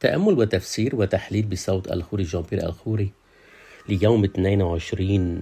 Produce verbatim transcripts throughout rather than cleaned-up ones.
تأمل وتفسير وتحليل بصوت الخوري جان بيير الخوري ليوم اثنين وعشرين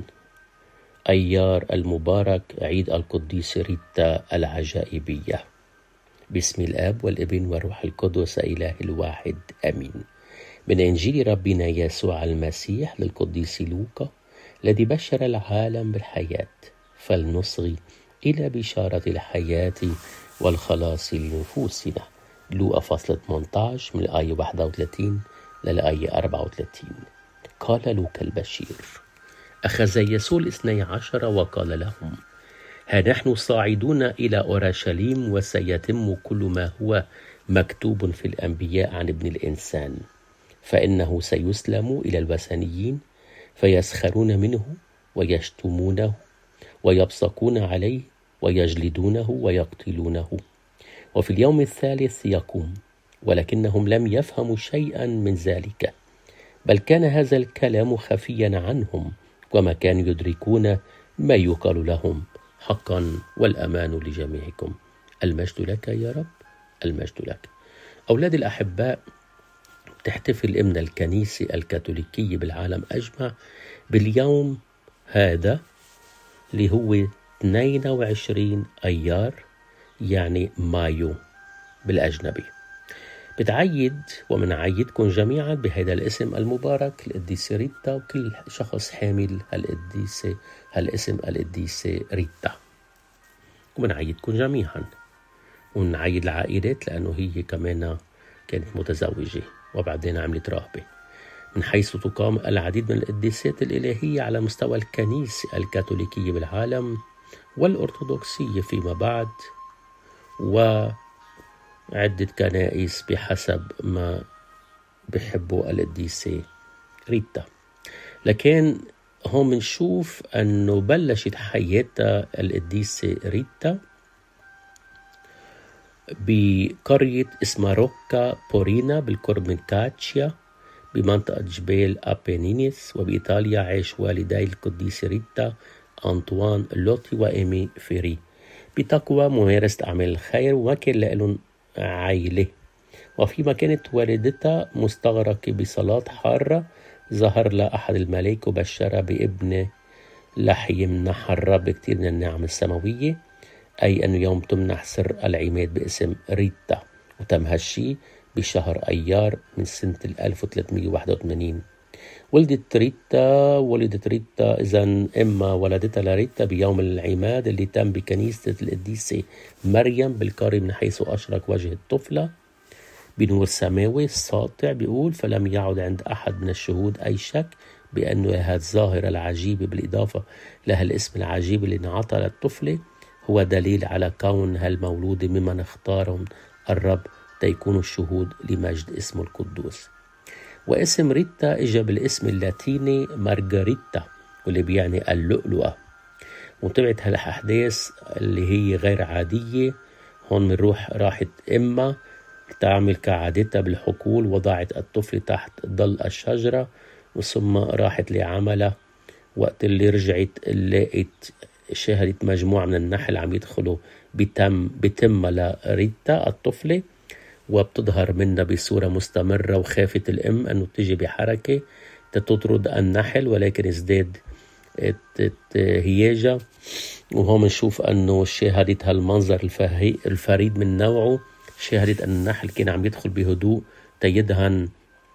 أيار المبارك عيد القديسة ريتا العجائبية. باسم الآب والابن والروح القدس إله الواحد آمين. من إنجيل ربنا يسوع المسيح للقديس لوقا الذي بشر العالم بالحياة، فلنصغي إلى بشارة الحياة والخلاص لنفوسنا. لوقا فصل ثمانية عشر من الآية واحد وثلاثين للآية أربعة وثلاثين. قال لوقا البشير: أخذ يسوع الاثني عشر وقال لهم: ها نحن صاعدون إلى أورشليم، وسيتم كل ما هو مكتوب في الأنبياء عن ابن الإنسان، فإنه سيسلم إلى الوثنيين فيسخرون منه ويشتمونه ويبصقون عليه ويجلدونه ويقتلونه، وفي اليوم الثالث يقوم. ولكنهم لم يفهموا شيئا من ذلك، بل كان هذا الكلام خفيا عنهم، وما كانوا يدركون ما يقال لهم. حقا والأمان لجميعكم. المجد لك يا رب، المجد لك. أولاد الأحباء، تحتفل إمنا الكنيسة الكاثوليكية بالعالم أجمع باليوم هذا اللي هو اثنين وعشرين أيار، يعني مايو بالأجنبي. بتعيد ومنعيدكم جميعا بهذا الاسم المبارك القديسة ريتا، وكل شخص حامل هالقديسة هالاسم القديسة ريتا. ومنعيدكم جميعا، ونعيد العائلات لأنه هي كمان كانت متزوجة وبعدين عملت راهبة، من حيث تقام العديد من القديسات الإلهية على مستوى الكنيسة الكاثوليكية بالعالم والأرثوذكسية فيما بعد، وعدة كنائس بحسب ما بحبوا القديسة ريتا. لكن هون بنشوف أنه بلشت حياتها القديسة ريتا بقرية اسمها روكا بورينا بالقرب من كاتشيا بمنطقة جبال أبينينيس، وبإيطاليا عاش والدي القديسة ريتا أنطوان لوتي وإيمي فيري بتقوى ممارسة أعمال الخير، وما كان لهم عائلة. وفيما كانت والدتها مستغرقة بصلاة حارة، ظهر لها أحد الملائكة وبشرها بابن لحي يمنح الرب كتير من النعم السماوية، أي أنه يوم تمنح سر العماد باسم ريتا. وتم هالشي بشهر أيار من سنة ألف وثلاثمئة وواحد وثمانين. ولدت ريتا ولدت ريتا إذن إما ولدتها لريتا بيوم العماد اللي تم بكنيسة القديسة مريم بالقرية، من حيث أشرق وجه الطفلة بنور سماوي ساطع. بيقول: فلم يعد عند أحد من الشهود أي شك بأنه هذه الظاهرة العجيبة بالإضافة لها الاسم العجيب اللي انعطى للطفلة هو دليل على كون هالمولود ممن اختارهم الرب تيكونوا الشهود لمجد اسمه القدوس. واسم ريتا اجى بالاسم اللاتيني مارغريتا، واللي بيعني اللؤلؤة. وتبعت هالأحداث اللي هي غير عادية. هون منروح راحت إما تعمل كعادتها بالحقول، وضعت الطفل تحت ظل الشجرة، ثم راحت لعملها. وقت اللي رجعت لقيت شاهدت مجموعة من النحل عم يدخلوا بتم بتم لريتا الطفلة، وبتظهر منها بصورة مستمرة. وخافت الأم أنه تجي بحركة تطرد النحل، ولكن ازداد هياجة. وهون نشوف أنه شاهدت هالمنظر الفريد من نوعه. شاهدت أن النحل كان عم يدخل بهدوء تيدهن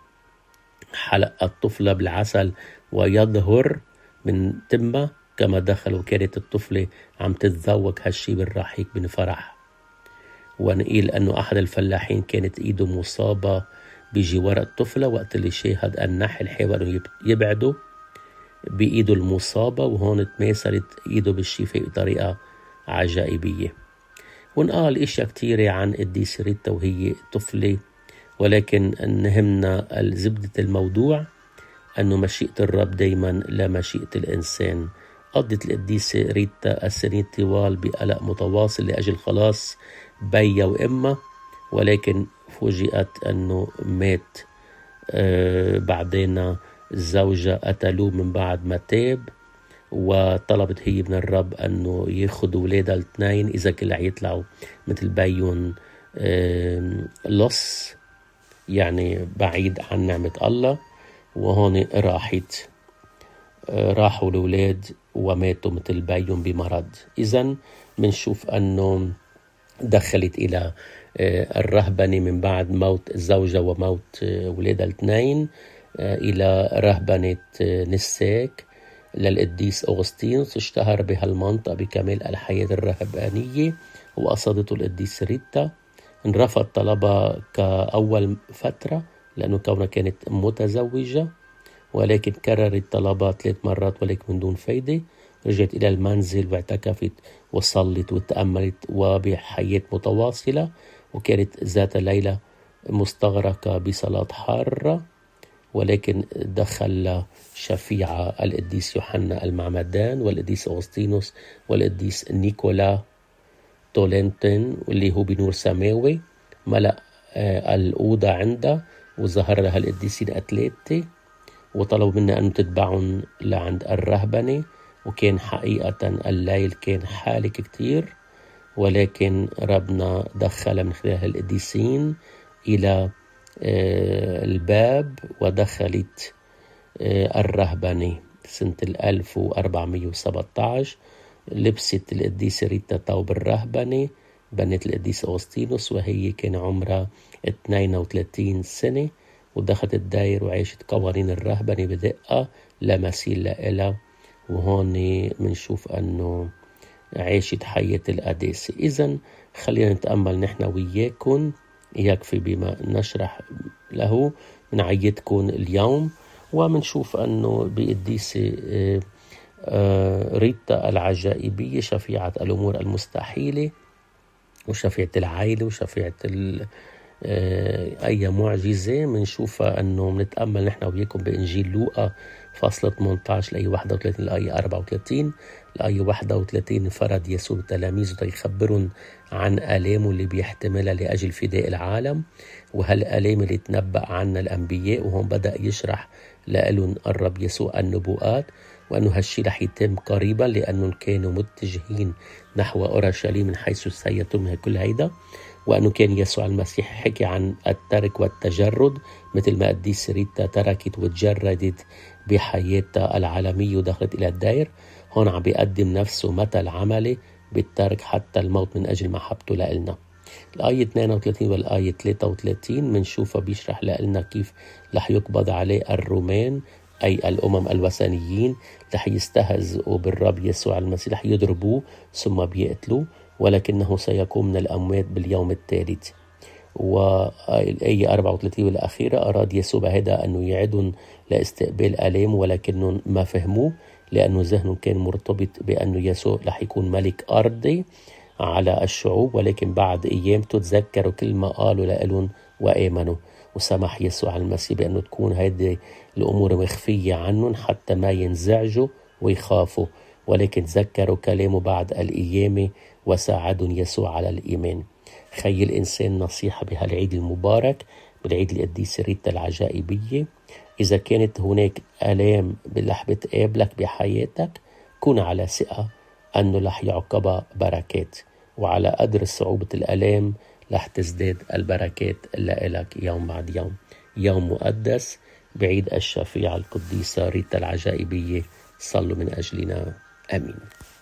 حلق الطفلة بالعسل ويظهر من تمه كما دخل، وكانت الطفلة عم تتذوق هالشي بالرحيق من فرح. ونقيل أنه أحد الفلاحين كانت إيده مصابة بجوار الطفلة، وقت اللي شاهد النحل حاولوا يبعدوا بإيده المصابة، وهون تماثلت إيده بالشفاء بطريقة عجائبية. ونقال إشياء كتيرة عن قديسة ريتا وهي طفلة، ولكن نهمنا زبدة الموضوع أنه مشيئة الرب دايما لا مشيئة الإنسان. قضت القديسة ريتا السنين طوال بقلق متواصل لأجل خلاص بيا وإما، ولكن فوجئت أنه مات. آه بعدين الزوجة قتلوه من بعد ما تاب، وطلبت هي من الرب أنه ياخد ولادها الاثنين إذا كل يطلعوا مثل بيون آه لص يعني بعيد عن نعمة الله، وهون راحت راحوا الأولاد وماتوا مثل بيهم بمرض. إذن منشوف أنه دخلت إلى الرهبنة من بعد موت الزوجة وموت أولادها الاثنين إلى رهبنة نساك للقديس أغسطينوس. اشتهر بهالمنطقة بكمال الحياة الرهبانية وقصدته القديس ريتا. انرفض طلبها كأول فترة لأنه كونها كانت متزوجة، ولكن كررت طلبها ثلاث مرات ولكن من دون فايدة. رجعت إلى المنزل واعتكفت وصلت وتأملت وبحياة متواصلة، وكانت ذات ليلة مستغرقة بصلاة حارة، ولكن دخل شفيعة القديس يوحنا المعمدان والقديس أغسطينوس والقديس نيكولا تولنتين واللي هو بنور سماوي، ملأ الأوضة عنده وظهر لها القديسين أتلاتة وطلبوا منا أن تتبعهم لعند الرهبنة. وكان حقيقة الليل كان حالك كتير، ولكن ربنا دخل من خلال القديسين إلى الباب ودخلت الرهبنة سنة الألف وأربعمية وسبعة عشر. لبست القديسة ريتا ثوب الرهبنة، بنت القديس أغسطينوس وهي كان عمرها اثنين وثلاثين سنة، ودخلت الداير وعيشت قوانين الرهبنة بدقة لا مثيل لها. وهون منشوف أنه عيشت حياة القداسة. إذن خلينا نتأمل نحن وياكم، يكفي بما نشرح له من عيتكم اليوم. ومنشوف أنه بقديسة ريتا العجائبية شفيعة الأمور المستحيلة وشفيعة العائلة وشفيعة أي معجزة منشوفها. أنه منتأمل نحن وياكم بإنجيل لوقا فصل ثمانية عشر لآية واحد وثلاثين لآية أربعة وثلاثين. الآية واحد وثلاثين فرد يسوع تلاميذه يخبرون عن آلامه اللي بيحتملها لأجل فداء العالم، وهالآلام اللي تنبأ عنها الأنبياء. وهم بدأ يشرح لهم الرب يسوع النبوءات، وأنه هالشي رح يتم قريبا لأنهم كانوا متجهين نحو أورشليم من حيث سيتم كل هيدا. وأنه كان يسوع المسيح حكي عن الترك والتجرد مثل ما قديس ريتا تركت وتجردت بحياتها العالمية ودخلت إلى الدير. هون عم بيقدم نفسه مثل عملي بالترك حتى الموت من أجل محبته لإلنا. الآية اثنين وثلاثين والآية ثلاثة وثلاثين منشوفها بيشرح لنا كيف رح يقبض عليه الرومان أي الأمم الوثنيين، رح يستهزئوا بالرب يسوع المسيح، رح يضربوه ثم بيقتلوه، ولكنه سيقوم من الأموات باليوم الثالث. والآية أربعة وثلاثين والأخيرة أراد يسوع بهذا أنه يعدهم لاستقبال آلام، ولكنهم ما فهموه لأنه ذهنهم كان مرتبط بأنه يسوع رح يكون ملك أرضي على الشعوب، ولكن بعد أيامته تذكروا كل ما قالوا لهم وآمنوا. وسمح يسوع المسيح بأنه تكون هذه الأمور مخفية عنهم حتى ما ينزعجوا ويخافوا، ولكن تذكروا كلامه بعد القيامة وساعدهم يسوع على الإيمان. خي الإنسان نصيحة بهالعيد المبارك بالعيد القديسة ريتا العجائبية: إذا كانت هناك آلام رح بتقابلك بحياتك كن على ثقة أنه رح يعقبها بركات، وعلى قدر صعوبة الآلام رح تزداد البركات لك يوم بعد يوم. يوم مقدس بعيد الشفيعة القديسة ريتا العجائبية، صلوا من أجلنا. آمين.